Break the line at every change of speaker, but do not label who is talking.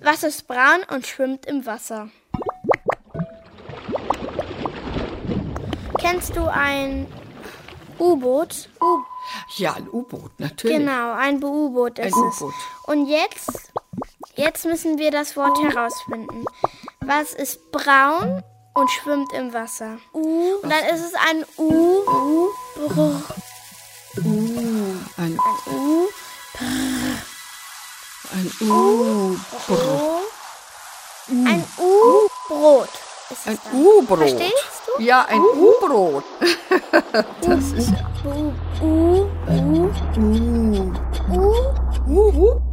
Was ist braun und schwimmt im Wasser? Kennst du ein U-Boot?
Ja, ein U-Boot, natürlich.
Genau, ein U-Boot ist es. Und jetzt müssen wir das Wort herausfinden. Was ist braun und schwimmt im Wasser? Und dann ist es ein U-Brot.
Ein U-Brot.
Ein U-Brot ist es
Ein
dann.
U-Brot.
Verstehst du?
Ja, ein U-Brot. Das ist ja...
U.